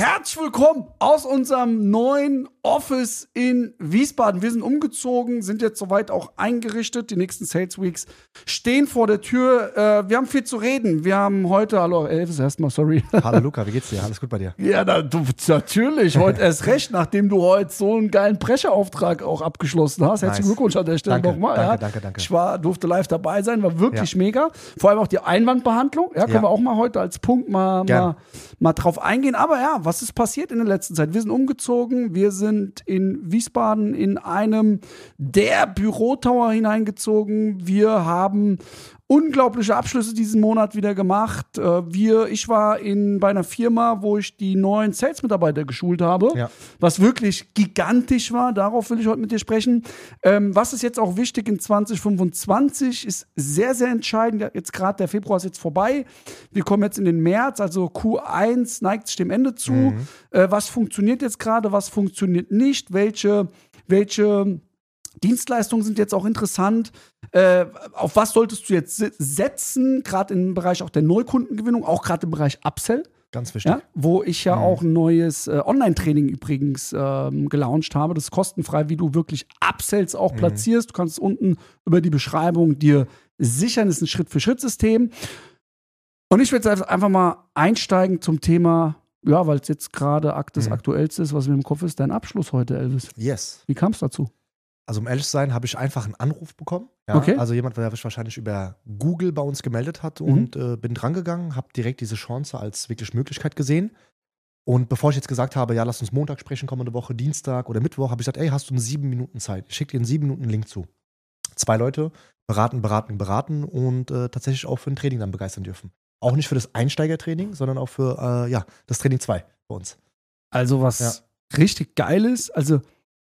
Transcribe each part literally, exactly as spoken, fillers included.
Herzlich willkommen aus unserem neuen Office in Wiesbaden. Wir sind umgezogen, sind jetzt soweit auch eingerichtet. Die nächsten Sales Weeks stehen vor der Tür. Äh, wir haben viel zu reden. Wir haben heute, hallo Elvis, erstmal, sorry. Hallo Luca, wie geht's dir? Alles gut bei dir? Ja, na, du, natürlich. Heute erst recht, nachdem du heute so einen geilen Pressure-Auftrag auch abgeschlossen hast. Herzlichen Nice. Glückwunsch an der Stelle Danke, nochmal. danke, Ja. danke, danke. Ich war, durfte live dabei sein, war wirklich Ja. mega. Vor allem auch die Einwandbehandlung. Ja, können Ja. wir auch mal heute als Punkt mal, Gern. mal, mal drauf eingehen. Aber ja, was ist passiert in der letzten Zeit? Wir sind umgezogen. Wir sind in Wiesbaden in einem der Bürotower hineingezogen. Wir haben unglaubliche Abschlüsse diesen Monat wieder gemacht. Äh, Wir, ich war in, bei einer Firma, wo ich die neuen Sales-Mitarbeiter geschult habe, Ja. was wirklich gigantisch war. Darauf will ich heute mit dir sprechen. Ähm, was ist jetzt auch wichtig in zwanzig fünfundzwanzig, ist sehr, sehr entscheidend. Jetzt gerade der Februar ist jetzt vorbei. Wir kommen jetzt in den März, also Q eins neigt sich dem Ende zu. Mhm. Äh, was funktioniert jetzt gerade, was funktioniert nicht? Welche, welche Dienstleistungen sind jetzt auch interessant? Äh, auf was solltest du jetzt se- setzen, gerade im Bereich auch der Neukundengewinnung, auch gerade im Bereich Upsell, Ganz wichtig. ja, wo ich ja Mhm. auch ein neues äh, Online-Training übrigens ähm, gelauncht habe. Das ist kostenfrei, wie du wirklich Upsells auch Mhm. platzierst. Du kannst es unten über die Beschreibung dir sichern. Das ist ein Schritt-für-Schritt-System. Und ich würde jetzt einfach mal einsteigen zum Thema, ja, weil es jetzt gerade akt- das Mhm. Aktuellste ist, was mir im Kopf ist, dein Abschluss heute, Elvis. Yes. Wie kam es dazu? Also um ehrlich zu sein, habe ich einfach einen Anruf bekommen. Ja? Okay. Also jemand, der sich wahrscheinlich über Google bei uns gemeldet hat Mhm. und äh, bin drangegangen, habe direkt diese Chance als wirklich Möglichkeit gesehen. Und bevor ich jetzt gesagt habe, ja, lass uns Montag sprechen, kommende Woche, Dienstag oder Mittwoch, habe ich gesagt, ey, hast du eine sieben Minuten Zeit? Ich schicke dir einen sieben Minuten Link zu. Zwei Leute beraten, beraten, beraten und äh, tatsächlich auch für ein Training dann begeistern dürfen. Auch nicht für das Einsteigertraining, sondern auch für äh, ja, das Training zwei bei uns. Also was Ja. richtig geil ist, also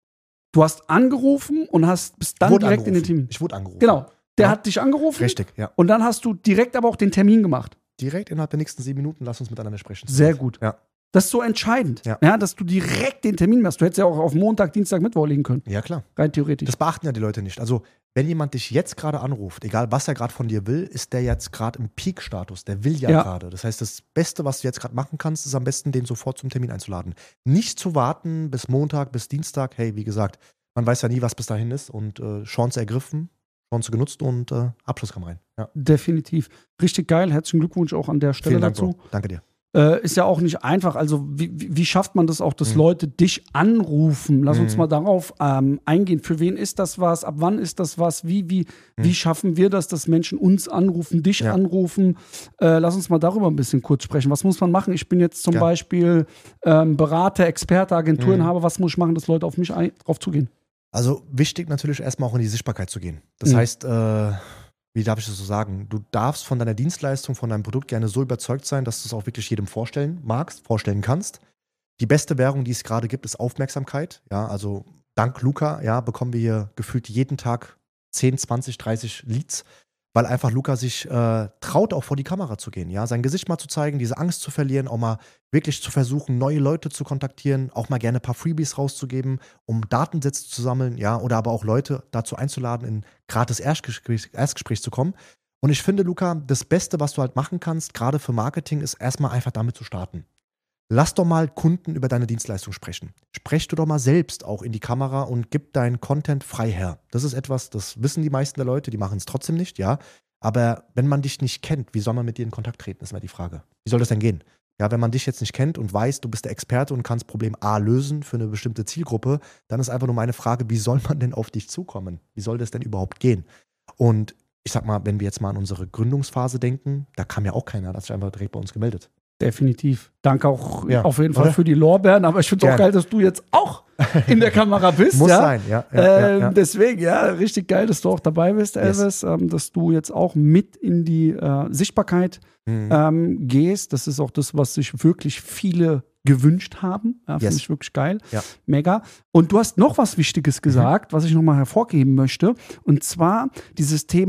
du hast angerufen und hast bis dann Wurde direkt in den angerufen. Termin. Ich wurde angerufen. Genau, der Ja. hat dich angerufen Richtig, ja. und dann hast du direkt aber auch den Termin gemacht. Direkt innerhalb der nächsten sieben Minuten, lass uns miteinander sprechen. Sehr gut. Ja. Das ist so entscheidend, ja. Ja. dass du direkt den Termin machst. Du hättest ja auch auf Montag, Dienstag, Mittwoch legen können, Ja, klar. rein theoretisch. Das beachten ja die Leute nicht. Also, wenn jemand dich jetzt gerade anruft, egal was er gerade von dir will, ist der jetzt gerade im Peak-Status. Der will ja, Ja. gerade. Das heißt, das Beste, was du jetzt gerade machen kannst, ist am besten, den sofort zum Termin einzuladen. Nicht zu warten bis Montag, bis Dienstag. Hey, wie gesagt, man weiß ja nie, was bis dahin ist. Und äh, Chance ergriffen, Chance genutzt und äh, Abschluss kam rein. Ja. Definitiv. Richtig geil. Herzlichen Glückwunsch auch an der Stelle Vielen Dank, dazu. Bro. Danke dir. Äh, ist ja auch nicht einfach. Also, wie, wie wie schafft man das auch, dass Mhm. Leute dich anrufen? Lass uns Mhm. mal darauf ähm, eingehen. Für wen ist das was? Ab wann ist das was? Wie, wie, Mhm. wie schaffen wir das, dass Menschen uns anrufen, dich Ja. anrufen? Äh, lass uns mal darüber ein bisschen kurz sprechen. Was muss man machen? Ich bin jetzt zum Ja. Beispiel ähm, Berater, Experte, Agenturen Mhm. habe. Was muss ich machen, dass Leute auf mich ein, drauf zugehen? Also wichtig natürlich erstmal auch in die Sichtbarkeit zu gehen. Das Mhm. heißt, äh, wie darf ich das so sagen? Du darfst von deiner Dienstleistung, von deinem Produkt gerne so überzeugt sein, dass du es auch wirklich jedem vorstellen magst, vorstellen kannst. Die beste Währung, die es gerade gibt, ist Aufmerksamkeit. Ja, also dank Luca, ja, bekommen wir hier gefühlt jeden Tag zehn, zwanzig, dreißig Leads, weil einfach Luca sich äh, traut, auch vor die Kamera zu gehen, ja, sein Gesicht mal zu zeigen, diese Angst zu verlieren, auch mal wirklich zu versuchen, neue Leute zu kontaktieren, auch mal gerne ein paar Freebies rauszugeben, um Datensätze zu sammeln, ja, oder aber auch Leute dazu einzuladen, in gratis Erstgespräch, Erstgespräch zu kommen. Und ich finde, Luca, das Beste, was du halt machen kannst, gerade für Marketing, ist erstmal einfach damit zu starten. Lass doch mal Kunden über deine Dienstleistung sprechen. Sprech du doch mal selbst auch in die Kamera und gib deinen Content frei her. Das ist etwas, das wissen die meisten der Leute, die machen es trotzdem nicht, ja. Aber wenn man dich nicht kennt, wie soll man mit dir in Kontakt treten, ist immer die Frage. Wie soll das denn gehen? Ja, wenn man dich jetzt nicht kennt und weiß, du bist der Experte und kannst Problem A lösen für eine bestimmte Zielgruppe, dann ist einfach nur meine Frage, wie soll man denn auf dich zukommen? Wie soll das denn überhaupt gehen? Und ich sag mal, wenn wir jetzt mal an unsere Gründungsphase denken, da kam ja auch keiner, da hat sich einfach direkt bei uns gemeldet. Definitiv. Danke auch Ja, auf jeden Fall oder? für die Lorbeeren, aber ich finde es auch Gerne. geil, dass du jetzt auch in der Kamera bist. Muss ja? sein, ja. ja, ähm, ja, ja. Deswegen, ja, richtig geil, dass du auch dabei bist, Elvis, ähm, dass du jetzt auch mit in die äh, Sichtbarkeit Mhm. ähm, gehst. Das ist auch das, was sich wirklich viele gewünscht haben. Ja, finde Yes. ich wirklich geil. Ja. Mega. Und du hast noch was Wichtiges gesagt, was ich nochmal hervorheben möchte. Und zwar dieses Thema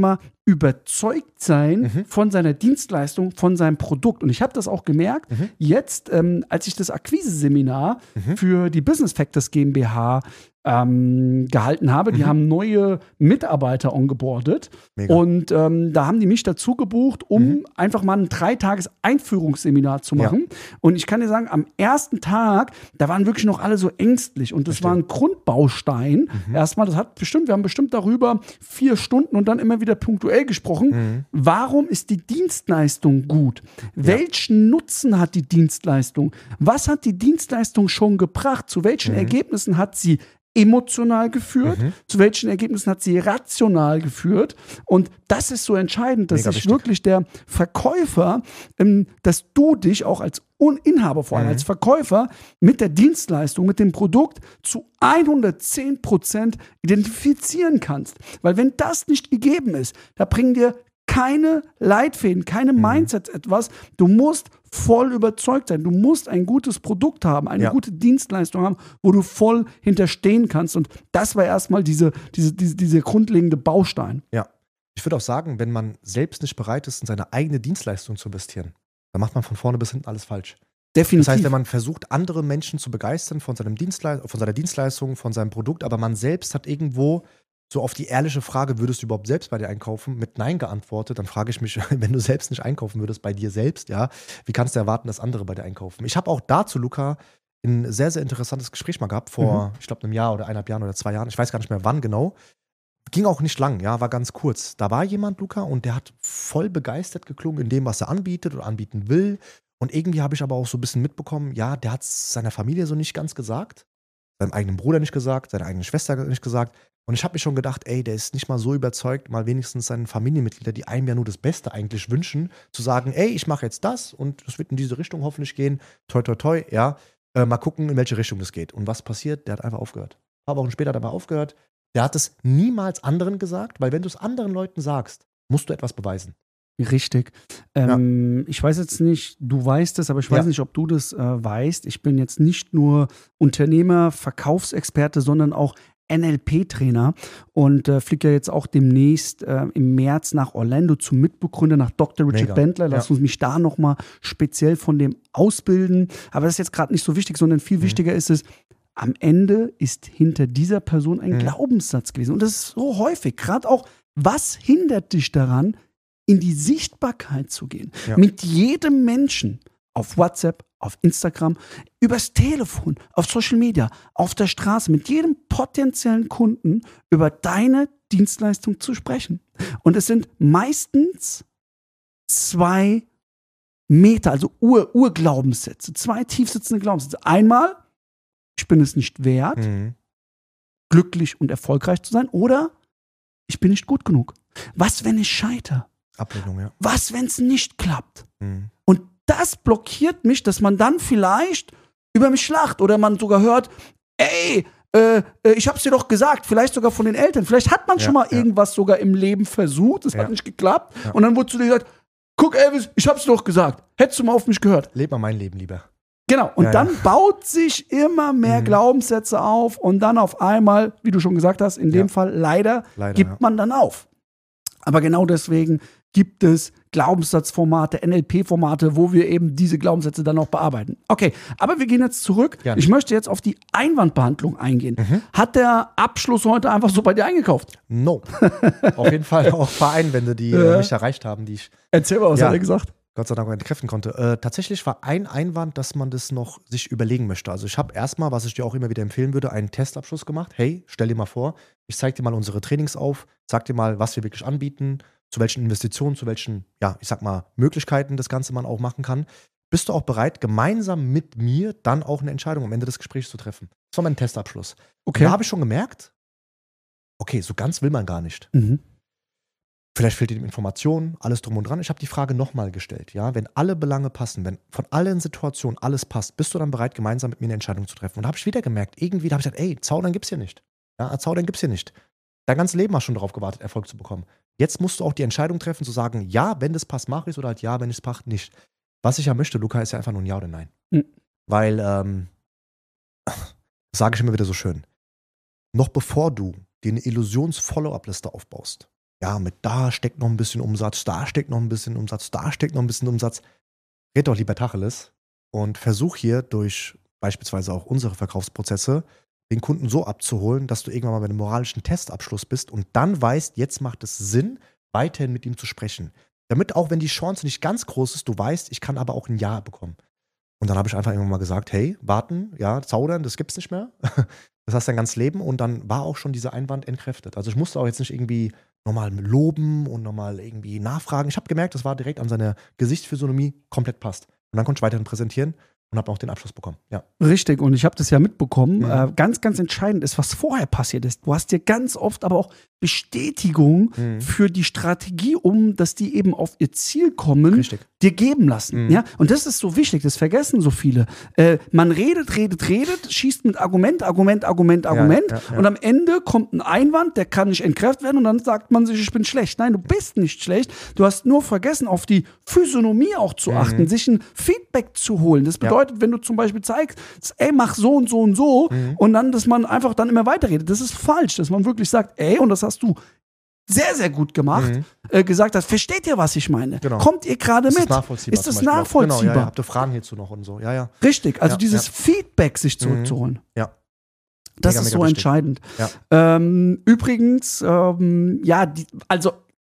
überzeugt sein Mhm. von seiner Dienstleistung, von seinem Produkt. Und ich habe das auch gemerkt, Mhm. jetzt, ähm, als ich das Akquise-Seminar Mhm. für die Business Factors GmbH ähm, gehalten habe. Die Mhm. haben neue Mitarbeiter ongeboardet. Mega. Und ähm, da haben die mich dazu gebucht, um Mhm. einfach mal ein Dreitages-Einführungsseminar zu Ja. machen. Und ich kann dir sagen, am ersten Tag, da waren wirklich noch alle so ängstlich. Und das Verstehe. war ein Grundbaustein. Mhm. Erstmal, das hat bestimmt, wir haben bestimmt darüber vier Stunden und dann immer wieder punktuell gesprochen. Mhm. Warum ist die Dienstleistung gut? Welchen Nutzen hat die Dienstleistung? Was hat die Dienstleistung schon gebracht? Zu welchen Mhm. Ergebnissen hat sie emotional geführt? Mhm. Zu welchen Ergebnissen hat sie rational geführt? Und das ist so entscheidend, dass Mega sich wichtig. wirklich der Verkäufer, ähm, dass du dich auch als Un- Inhaber, vor allem Mhm. als Verkäufer, mit der Dienstleistung, mit dem Produkt zu hundertzehn Prozent identifizieren kannst. Weil wenn das nicht gegeben ist, da bringen dir keine Leitfäden, keine Mhm. Mindsets etwas. Du musst voll überzeugt sein. Du musst ein gutes Produkt haben, eine Ja. gute Dienstleistung haben, wo du voll hinterstehen kannst. Und das war erstmal diese, diese, diese, diese grundlegende Baustein. Ja. Ich würde auch sagen, wenn man selbst nicht bereit ist, in seine eigene Dienstleistung zu investieren, dann macht man von vorne bis hinten alles falsch. Definitiv. Das heißt, wenn man versucht, andere Menschen zu begeistern von, seinem Dienstlei- von seiner Dienstleistung, von seinem Produkt, aber man selbst hat irgendwo so auf die ehrliche Frage, würdest du überhaupt selbst bei dir einkaufen, mit Nein geantwortet, dann frage ich mich, wenn du selbst nicht einkaufen würdest bei dir selbst, ja, wie kannst du erwarten, dass andere bei dir einkaufen? Ich habe auch dazu, Luca, ein sehr, sehr interessantes Gespräch mal gehabt, vor, ich glaube, einem Jahr oder eineinhalb Jahren oder zwei Jahren, ich weiß gar nicht mehr wann genau. Ging auch nicht lang, ja, war ganz kurz. Da war jemand, Luca, und der hat voll begeistert geklungen in dem, was er anbietet oder anbieten will. Und irgendwie habe ich aber auch so ein bisschen mitbekommen, ja, der hat es seiner Familie so nicht ganz gesagt, seinem eigenen Bruder nicht gesagt, seiner eigenen Schwester nicht gesagt. Und ich habe mir schon gedacht, ey, der ist nicht mal so überzeugt, mal wenigstens seinen Familienmitgliedern, die einem ja nur das Beste eigentlich wünschen, zu sagen, ey, ich mache jetzt das und es wird in diese Richtung hoffentlich gehen, toi, toi, toi, ja, äh, mal gucken, in welche Richtung das geht. Und was passiert? Der hat einfach aufgehört. Ein paar Wochen später hat er mal aufgehört. Der hat es niemals anderen gesagt, weil wenn du es anderen Leuten sagst, musst du etwas beweisen. Richtig. Ähm, Ich weiß jetzt nicht, du weißt es, aber ich weiß Ja. nicht, ob du das äh, weißt. Ich bin jetzt nicht nur Unternehmer, Verkaufsexperte, sondern auch N L P-Trainer und äh, fliege ja jetzt auch demnächst äh, im März nach Orlando zum Mitbegründer, nach Doktor Richard Mega. Bentler. Lass Ja. uns mich da nochmal speziell von dem ausbilden. Aber das ist jetzt gerade nicht so wichtig, sondern viel Mhm. wichtiger ist es, am Ende ist hinter dieser Person ein Mhm. Glaubenssatz gewesen. Und das ist so häufig, gerade auch, was hindert dich daran, in die Sichtbarkeit zu gehen? Ja. Mit jedem Menschen auf WhatsApp, auf Instagram, übers Telefon, auf Social Media, auf der Straße, mit jedem potenziellen Kunden über deine Dienstleistung zu sprechen. Und es sind meistens zwei Meter, also Ur Urglaubenssätze, zwei tiefsitzende Glaubenssätze. Einmal, ich bin es nicht wert, Mhm. glücklich und erfolgreich zu sein, oder ich bin nicht gut genug. Was, wenn ich scheitere? Ablehnung, ja. Was, wenn es nicht klappt? Mhm. Und das blockiert mich, dass man dann vielleicht über mich lacht oder man sogar hört, ey, äh, äh, ich hab's dir doch gesagt, vielleicht sogar von den Eltern. Vielleicht hat man Ja, schon mal ja. irgendwas sogar im Leben versucht, es Ja. hat nicht geklappt. Ja. Und dann wurde zu dir gesagt, guck Elvis, ich hab's dir doch gesagt. Hättest du mal auf mich gehört. Leb mal mein Leben lieber. Genau, und Ja, dann ja. baut sich immer mehr Mhm. Glaubenssätze auf und dann auf einmal, wie du schon gesagt hast, in dem Ja. Fall leider, Leider, gibt ja. man dann auf. Aber genau deswegen gibt es Glaubenssatzformate, N L P-Formate, wo wir eben diese Glaubenssätze dann auch bearbeiten. Okay, aber wir gehen jetzt zurück. Gerne. Ich möchte jetzt auf die Einwandbehandlung eingehen. Mhm. Hat der Abschluss heute einfach so bei dir eingekauft? No. Auf jeden Fall auch ein paar Einwände, die Ja. äh, mich erreicht haben, die ich Erzähl mal, was Ja. hat er gesagt? Gott sei Dank entkräften konnte. Äh, tatsächlich war ein Einwand, dass man das noch sich überlegen möchte. Also ich habe erstmal, was ich dir auch immer wieder empfehlen würde, einen Testabschluss gemacht. Hey, stell dir mal vor, ich zeige dir mal unsere Trainings auf, sag dir mal, was wir wirklich anbieten, zu welchen Investitionen, zu welchen, ja, ich sag mal, Möglichkeiten das Ganze man auch machen kann. Bist du auch bereit, gemeinsam mit mir dann auch eine Entscheidung am Ende des Gesprächs zu treffen? Das war mein Testabschluss. Und da habe ich schon gemerkt, okay, so ganz will man gar nicht. Mhm. Vielleicht fehlt ihm Informationen, alles drum und dran. Ich habe die Frage nochmal gestellt. Ja? Wenn alle Belange passen, wenn von allen Situationen alles passt, bist du dann bereit, gemeinsam mit mir eine Entscheidung zu treffen? Und da habe ich wieder gemerkt, irgendwie habe ich gesagt, ey, Zaudern gibt's hier nicht. Ja, Zaudern gibt's hier nicht. Dein ganzes Leben hast du schon darauf gewartet, Erfolg zu bekommen. Jetzt musst du auch die Entscheidung treffen, zu sagen, ja, wenn das passt, mache ich es, oder halt ja, wenn es passt, nicht. Was ich ja möchte, Luca, ist ja einfach nur ein Ja oder Nein. Mhm. Weil, ähm, das sage ich immer wieder so schön, noch bevor du dir eine Illusions-Follow-up-Liste aufbaust, ja, mit da steckt noch ein bisschen Umsatz, da steckt noch ein bisschen Umsatz, da steckt noch ein bisschen Umsatz. Red doch lieber Tacheles und versuch hier durch beispielsweise auch unsere Verkaufsprozesse den Kunden so abzuholen, dass du irgendwann mal bei einem moralischen Testabschluss bist und dann weißt, jetzt macht es Sinn, weiterhin mit ihm zu sprechen. Damit auch, wenn die Chance nicht ganz groß ist, du weißt, ich kann aber auch ein Ja bekommen. Und dann habe ich einfach irgendwann mal gesagt, hey, warten, ja, zaudern, das gibt's nicht mehr. Das hast dein ganzes Leben und dann war auch schon dieser Einwand entkräftet. Also ich musste auch jetzt nicht irgendwie nochmal loben und nochmal irgendwie nachfragen. Ich habe gemerkt, das war direkt an seiner Gesichtsphysiognomie komplett passt. Und dann konnte ich weiterhin präsentieren und habe auch den Abschluss bekommen. Ja. Richtig, und ich habe das ja mitbekommen. Mhm. Äh, ganz, ganz entscheidend ist, was vorher passiert ist. Du hast dir ganz oft aber auch Bestätigung Mhm. für die Strategie, um dass die eben auf ihr Ziel kommen, Richtig. dir geben lassen. Mhm. Ja? Und das ist so wichtig, das vergessen so viele. Äh, man redet, redet, redet, schießt mit Argument, Argument, Argument, Argument ja, ja. und am Ende kommt ein Einwand, der kann nicht entkräftet werden und dann sagt man sich, ich bin schlecht. Nein, du bist nicht schlecht. Du hast nur vergessen, auf die Physiognomie auch zu Mhm. achten, sich ein Feedback zu holen. Das bedeutet, wenn du zum Beispiel zeigst, ey, mach so und so und so Mhm. und dann, dass man einfach dann immer weiterredet. Das ist falsch, dass man wirklich sagt, ey, und das hast du sehr, sehr gut gemacht, Mhm. äh, gesagt hat, versteht ihr, was ich meine? Genau. Kommt ihr gerade Ist mit? das nachvollziehbar? Ist das zum Beispiel auch? nachvollziehbar? Genau, ja, ja. Habt ihr Fragen hierzu noch und so? Ja, ja. Richtig, also Ja, dieses ja. Feedback sich zurückzuholen. Ja. Das Mega, ist mega so wichtig. entscheidend. Ja. Ähm, übrigens, ähm, ja, die, also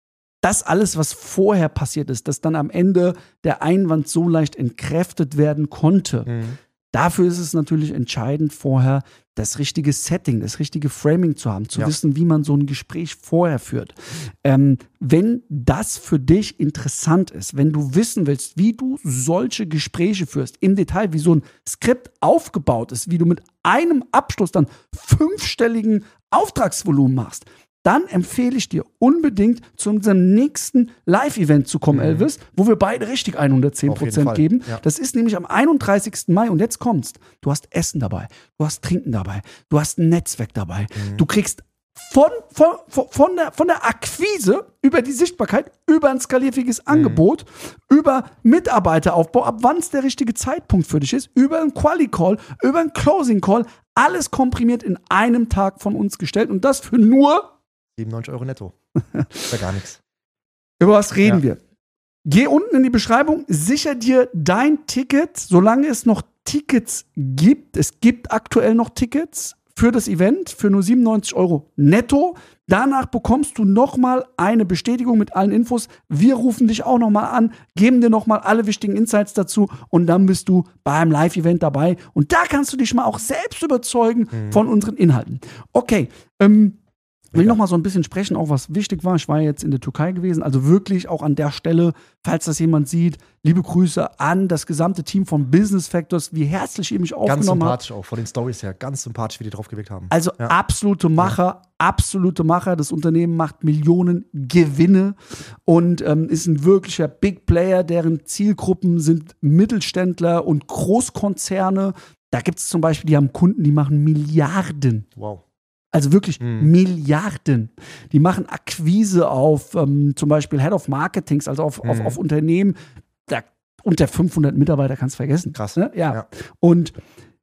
das alles, was vorher passiert ist, dass dann am Ende der Einwand so leicht entkräftet werden konnte, Mhm. dafür ist es natürlich entscheidend, vorher das richtige Setting, das richtige Framing zu haben, zu Ja. wissen, wie man so ein Gespräch vorher führt. Ähm, wenn das für dich interessant ist, wenn du wissen willst, wie du solche Gespräche führst, im Detail, wie so ein Skript aufgebaut ist, wie du mit einem Abschluss dann fünfstelligen Auftragsvolumen machst, dann empfehle ich dir unbedingt, zu unserem nächsten Live-Event zu kommen, Mhm. Elvis, wo wir beide richtig hundertzehn Auf jeden Prozent Fall, geben. ja. Das ist nämlich am einunddreißigsten Mai und jetzt kommt's. Du hast Essen dabei, du hast Trinken dabei, du hast ein Netzwerk dabei. Mhm. Du kriegst von, von, von, von, der, von der Akquise über die Sichtbarkeit, über ein skalierfähiges Angebot, über Mitarbeiteraufbau, ab wann es der richtige Zeitpunkt für dich ist, über einen Quali-Call, über einen Closing-Call, alles komprimiert in einem Tag von uns gestellt und das für nur siebenundneunzig Euro netto. Ist ja gar nichts. Über was reden Ja. wir? Geh unten in die Beschreibung, sicher dir dein Ticket, solange es noch Tickets gibt. Es gibt aktuell noch Tickets für das Event für nur siebenundneunzig Euro netto. Danach bekommst du nochmal eine Bestätigung mit allen Infos. Wir rufen dich auch nochmal an, geben dir nochmal alle wichtigen Insights dazu und dann bist du beim Live-Event dabei. Und da kannst du dich mal auch selbst überzeugen Mhm. von unseren Inhalten. Okay, ähm, Ich will Mega. noch mal so ein bisschen sprechen, auch was wichtig war. Ich war jetzt in der Türkei gewesen, also wirklich auch an der Stelle, falls das jemand sieht, liebe Grüße an das gesamte Team von Business Factors, wie herzlich ihr mich Ganz aufgenommen habt. sympathisch auch, von den Storys her. Ganz sympathisch, wie die drauf gewirkt haben. Also Ja. absolute Macher, absolute Macher. Das Unternehmen macht Millionen Gewinne und ähm, ist ein wirklicher Big Player, deren Zielgruppen sind Mittelständler und Großkonzerne. Da gibt es zum Beispiel, die haben Kunden, die machen Milliarden. Wow. Also wirklich Mhm. Milliarden. Die machen Akquise auf ähm, zum Beispiel Head of Marketings, also auf, auf, Mhm. auf Unternehmen, da, unter fünfhundert Mitarbeiter kannst du vergessen. Krass. Ne? Ja. Ja. Und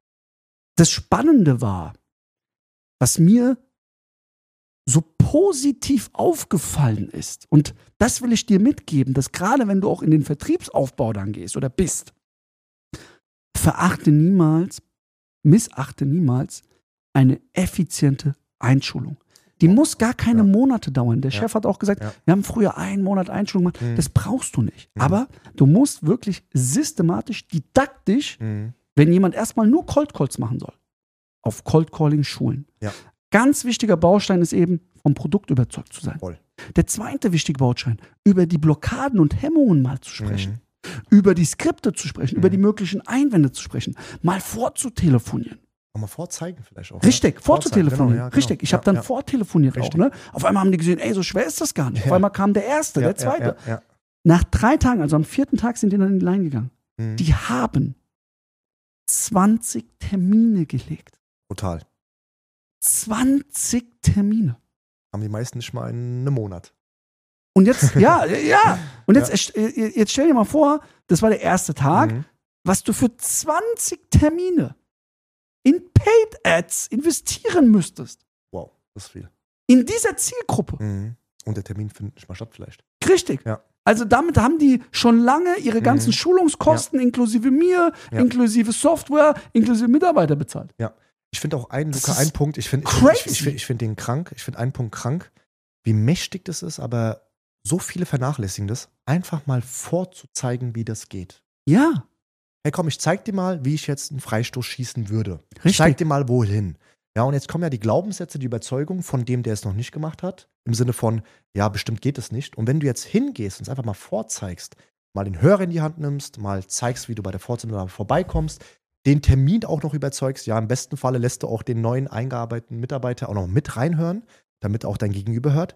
das Spannende war, was mir so positiv aufgefallen ist, und das will ich dir mitgeben, dass gerade wenn du auch in den Vertriebsaufbau dann gehst oder bist, verachte niemals, missachte niemals eine effiziente Einschulung. Die muss gar keine Ja. Monate dauern. Der Ja. Chef hat auch gesagt, Ja. wir haben früher einen Monat Einschulung gemacht. Mhm. Das brauchst du nicht. Mhm. Aber du musst wirklich systematisch, didaktisch, Mhm. wenn jemand erstmal nur Cold Calls machen soll, auf Cold Calling schulen. Ja. Ganz wichtiger Baustein ist eben, vom Produkt überzeugt zu sein. Voll. Der zweite wichtige Baustein, über die Blockaden und Hemmungen mal zu sprechen. Mhm. Über die Skripte zu sprechen, Mhm. über die möglichen Einwände zu sprechen, mal vorzutelefonieren. Auch mal vorzeigen vielleicht auch. Richtig, ne? vorzutelefonieren. Genau, ja, genau. Richtig, ich habe dann ja, vortelefoniert auch. Richtig. Ne? Auf einmal haben die gesehen, ey, so schwer ist das gar nicht. Auf Ja. einmal kam der Erste, ja, der Zweite. Ja, ja, ja. Nach drei Tagen, also am vierten Tag, sind die dann in die Line gegangen. Mhm. Die haben zwanzig Termine gelegt. Brutal. zwanzig Termine. Haben die meisten nicht mal in einem Monat. Und jetzt, ja, ja. Und jetzt, Ja. äh, jetzt stell dir mal vor, das war der erste Tag, Mhm. was du für zwanzig Termine in Paid Ads investieren müsstest. Wow, das ist viel. In dieser Zielgruppe. Mhm. Und der Termin findet nicht mal statt vielleicht. Richtig. Ja. Also damit haben die schon lange ihre ganzen Mhm. Schulungskosten Ja. inklusive mir, Ja. inklusive Software, inklusive Mitarbeiter bezahlt. Ja. Ich finde auch einen, Das Luca, ist einen Punkt, ich finde ich, crazy. ich, ich, find- ich find den krank, ich finde einen Punkt krank, wie mächtig das ist, aber so viele vernachlässigen das, einfach mal vorzuzeigen, wie das geht. Ja, Hey komm, ich zeig dir mal, wie ich jetzt einen Freistoß schießen würde. Ich Richtig. zeig dir mal, wohin. Ja, und jetzt kommen ja die Glaubenssätze, die Überzeugung von dem, der es noch nicht gemacht hat, im Sinne von, ja, bestimmt geht es nicht. Und wenn du jetzt hingehst und es einfach mal vorzeigst, mal den Hörer in die Hand nimmst, mal zeigst, wie du bei der Fortsetzung vorbeikommst, den Termin auch noch überzeugst, ja, im besten Falle lässt du auch den neuen eingearbeiteten Mitarbeiter auch noch mit reinhören, damit auch dein Gegenüber hört,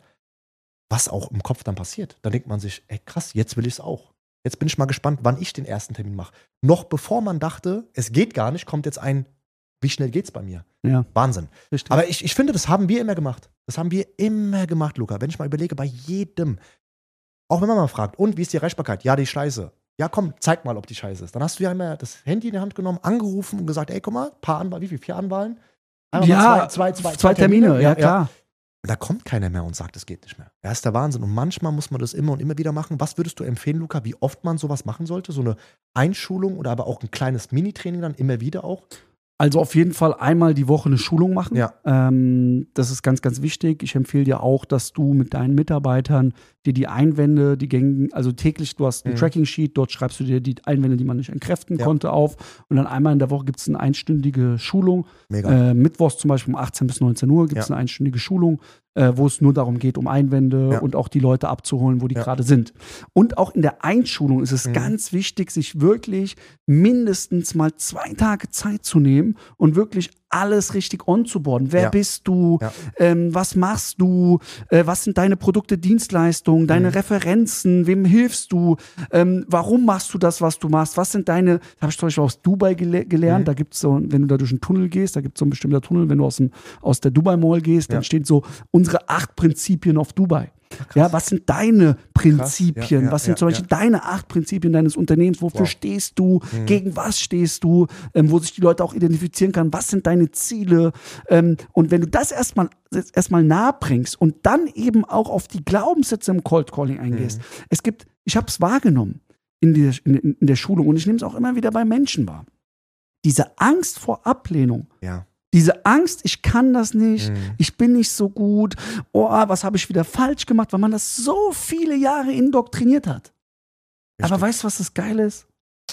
was auch im Kopf dann passiert. Dann denkt man sich, ey krass, jetzt will ich es auch. Jetzt bin ich mal gespannt, wann ich den ersten Termin mache. Noch bevor man dachte, es geht gar nicht, kommt jetzt ein, wie schnell geht's bei mir? ja, Wahnsinn. richtig. Aber ich, ich finde, das haben wir immer gemacht. Das haben wir immer gemacht, Luca. Wenn ich mal überlege, bei jedem. Auch wenn man mal fragt, und wie ist die Erreichbarkeit? Ja, die scheiße. Ja, komm, zeig mal, ob die scheiße ist. Dann hast du ja immer das Handy in die Hand genommen, angerufen und gesagt, ey, guck mal, paar Anwahlen, wie viel? Vier Anwahlen? Einfach ja, mal zwei, zwei, zwei, zwei Termine, ja, klar. Da kommt keiner mehr und sagt, es geht nicht mehr. Das ist der Wahnsinn. Und manchmal muss man das immer und immer wieder machen. Was würdest du empfehlen, Luca, wie oft man sowas machen sollte? So eine Einschulung oder aber auch ein kleines Mini-Training dann immer wieder auch? Also auf jeden Fall einmal die Woche eine Schulung machen. Ja. Ähm, das ist ganz, ganz wichtig. Ich empfehle dir auch, dass du mit deinen Mitarbeitern dir die Einwände, die gängigen, also täglich, du hast ein Mhm. Tracking-Sheet, dort schreibst du dir die Einwände, die man nicht entkräften Ja. konnte, auf. Und dann einmal in der Woche gibt es eine einstündige Schulung. Mega. Äh, Mittwochs zum Beispiel um achtzehn bis neunzehn Uhr gibt es Ja. eine einstündige Schulung, äh, wo es nur darum geht, um Einwände Ja. und auch die Leute abzuholen, wo die Ja. gerade sind. Und auch in der Einschulung ist es Mhm. ganz wichtig, sich wirklich mindestens mal zwei Tage Zeit zu nehmen und wirklich alles richtig onzuboarden. Wer Ja. bist du? Ja. Ähm, was machst du? Äh, was sind deine Produkte, Dienstleistungen, deine Mhm. Referenzen? Wem hilfst du? Ähm, warum machst du das, was du machst? Was sind deine, das habe ich zum Beispiel aus Dubai gele gelernt, Mhm. da gibt es so, wenn du da durch einen Tunnel gehst, da gibt es so ein bestimmter Tunnel, wenn du aus, dem, aus der Dubai Mall gehst, dann Ja. steht so, unsere acht Prinzipien auf Dubai. Ja, was sind deine Prinzipien? Ja, ja, was sind ja, zum Beispiel ja. deine acht Prinzipien deines Unternehmens? Wofür Wow. stehst du? Mhm. Gegen was stehst du? Ähm, wo sich die Leute auch identifizieren können. Was sind deine Ziele? Ähm, und wenn du das erstmal erstmal nahe bringst und dann eben auch auf die Glaubenssätze im Cold Calling eingehst. Mhm. Es gibt, ich habe es wahrgenommen in der, in, in der Schulung und ich nehme es auch immer wieder bei Menschen wahr. Diese Angst vor Ablehnung. Ja. Diese Angst, ich kann das nicht, Mhm. ich bin nicht so gut, oh, was habe ich wieder falsch gemacht, weil man das so viele Jahre indoktriniert hat. Richtig. Aber weißt du, was das Geile ist?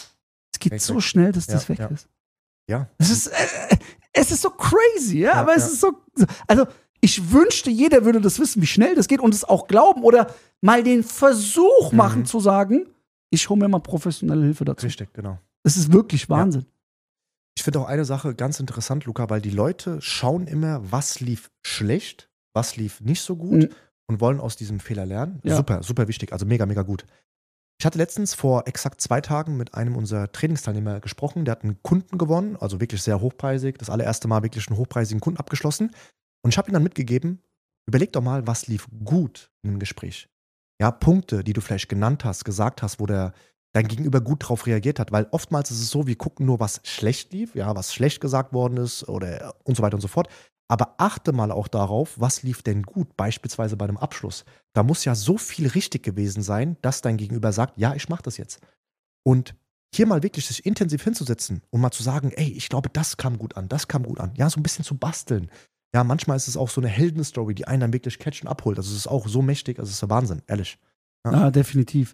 Es geht Echt so weg. schnell, dass Ja, das weg ja. ist. Ja. Es ist, äh, es ist so crazy, ja, Ja, aber es ja. ist so, also ich wünschte, jeder würde das wissen, wie schnell das geht und es auch glauben oder mal den Versuch Mhm. machen zu sagen, ich hole mir mal professionelle Hilfe dazu. Richtig, genau. Es ist wirklich Wahnsinn. Ich finde auch eine Sache ganz interessant, Luca, weil die Leute schauen immer, was lief schlecht, was lief nicht so gut Mhm. und wollen aus diesem Fehler lernen. Ja. Super, super wichtig, also mega, mega gut. Ich hatte letztens vor exakt zwei Tagen mit einem unserer Trainingsteilnehmer gesprochen, der hat einen Kunden gewonnen, also wirklich sehr hochpreisig, das allererste Mal wirklich einen hochpreisigen Kunden abgeschlossen. Und ich habe ihm dann mitgegeben, überleg doch mal, was lief gut in dem Gespräch. Ja, Punkte, die du vielleicht genannt hast, gesagt hast, wo der dein Gegenüber gut drauf reagiert hat, weil oftmals ist es so, wir gucken nur, was schlecht lief, ja, was schlecht gesagt worden ist oder und so weiter und so fort. Aber achte mal auch darauf, was lief denn gut, beispielsweise bei einem Abschluss. Da muss ja so viel richtig gewesen sein, dass dein Gegenüber sagt, ja, ich mache das jetzt. Und hier mal wirklich sich intensiv hinzusetzen und mal zu sagen, ey, ich glaube, das kam gut an, das kam gut an. Ja, so ein bisschen zu basteln. Ja, manchmal ist es auch so eine Heldenstory, die einen dann wirklich catcht und abholt. Also es ist auch so mächtig, also es ist der Wahnsinn, ehrlich. Ja. Ja, definitiv.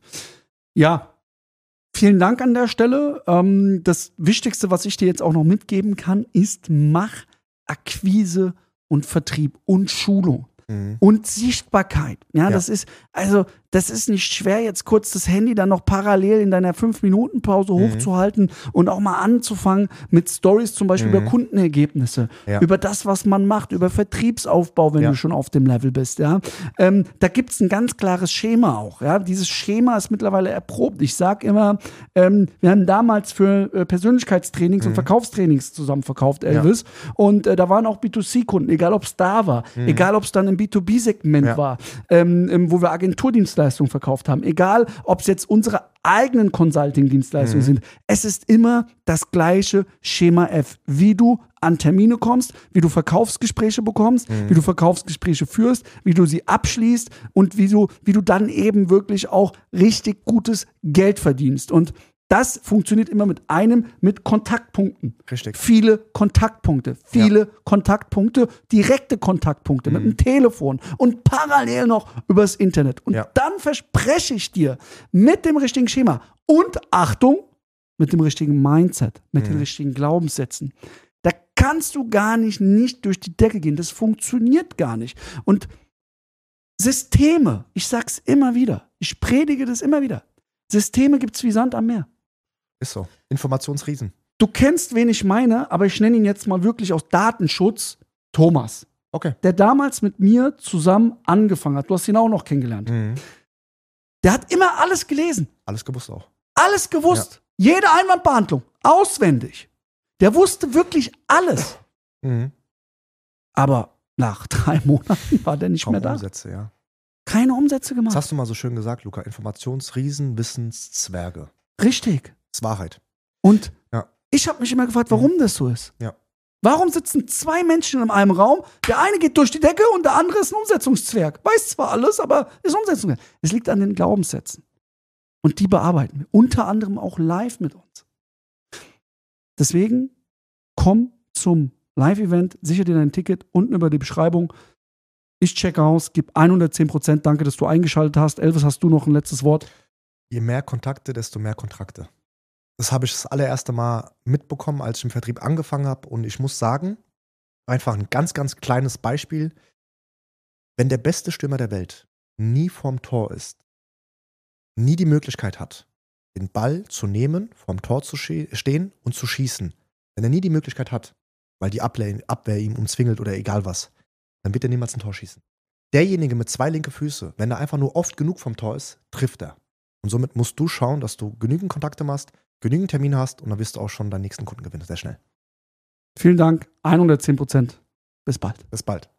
Ja, vielen Dank an der Stelle. Ähm, das Wichtigste, was ich dir jetzt auch noch mitgeben kann, ist, mach Akquise und Vertrieb und Schulung. Mhm. Und Sichtbarkeit. Ja, Ja. das ist, also, das ist nicht schwer, jetzt kurz das Handy dann noch parallel in deiner fünf Minuten Pause Mhm. hochzuhalten und auch mal anzufangen mit Stories zum Beispiel Mhm. über Kundenergebnisse, Ja. über das, was man macht, über Vertriebsaufbau, wenn Ja. du schon auf dem Level bist. Ja, ähm, da gibt es ein ganz klares Schema auch. Ja, dieses Schema ist mittlerweile erprobt. Ich sage immer, ähm, wir haben damals für äh, Persönlichkeitstrainings Mhm. und Verkaufstrainings zusammen verkauft, Elvis. Und äh, da waren auch B zwei C-Kunden, egal ob es da war, egal ob es dann im B zwei B-Segment Ja. war, ähm, ähm, wo wir Agenturdienstleistungen Dienstleistungen verkauft haben, egal ob es jetzt unsere eigenen Consulting-Dienstleistungen Mhm. sind, es ist immer das gleiche Schema F, wie du an Termine kommst, wie du Verkaufsgespräche bekommst, Mhm. wie du Verkaufsgespräche führst, wie du sie abschließt und wie du, wie du dann eben wirklich auch richtig gutes Geld verdienst. Und das funktioniert immer mit einem, mit Kontaktpunkten. Richtig. Viele Kontaktpunkte, viele Kontaktpunkte, direkte Kontaktpunkte mit Mhm. dem Telefon und parallel noch übers Internet. Und Ja. dann verspreche ich dir, mit dem richtigen Schema und Achtung, mit dem richtigen Mindset, mit den Mhm. richtigen Glaubenssätzen, da kannst du gar nicht, nicht durch die Decke gehen. Das funktioniert gar nicht. Und Systeme, ich sag's immer wieder, ich predige das immer wieder. Systeme gibt's wie Sand am Meer. Ist so. Informationsriesen. Du kennst, wen ich meine, aber ich nenne ihn jetzt mal wirklich aus Datenschutz, Thomas, Okay. der damals mit mir zusammen angefangen hat. Du hast ihn auch noch kennengelernt. Mhm. Der hat immer alles gelesen, Alles gewusst auch. alles gewusst. Jede Einwandbehandlung, auswendig. Der wusste wirklich alles. Mhm. Aber nach drei Monaten war der nicht Kaum mehr da. Umsätze, ja. Keine Umsätze Das gemacht. hast du mal so schön gesagt, Luca. Informationsriesen, Wissenszwerge. Richtig. Das ist Wahrheit. Und Ja. ich habe mich immer gefragt, warum das so ist. Ja. Warum sitzen zwei Menschen in einem Raum? Der eine geht durch die Decke und der andere ist ein Umsetzungszwerg. Weiß zwar alles, aber ist Umsetzungszwerg. Es liegt an den Glaubenssätzen. Und die bearbeiten wir. Unter anderem auch live mit uns. Deswegen komm zum Live-Event, sicher dir dein Ticket unten über die Beschreibung. Ich check aus, gib hundertzehn Prozent. Danke, dass du eingeschaltet hast. Elvis, hast du noch ein letztes Wort? Je mehr Kontakte, desto mehr Kontrakte. Das habe ich das allererste Mal mitbekommen, als ich im Vertrieb angefangen habe. Und ich muss sagen, einfach ein ganz, ganz kleines Beispiel. Wenn der beste Stürmer der Welt nie vorm Tor ist, nie die Möglichkeit hat, den Ball zu nehmen, vorm Tor zu stehen und zu schießen, wenn er nie die Möglichkeit hat, weil die Abwehr, Abwehr ihm umzwingelt oder egal was, dann wird er niemals ein Tor schießen. Derjenige mit zwei linke Füße, wenn er einfach nur oft genug vom Tor ist, trifft er. Und somit musst du schauen, dass du genügend Kontakte machst, genügend Termine hast und dann wirst du auch schon deinen nächsten Kunden gewinnen. Sehr schnell. Vielen Dank, hundertzehn Prozent. Bis bald. Bis bald.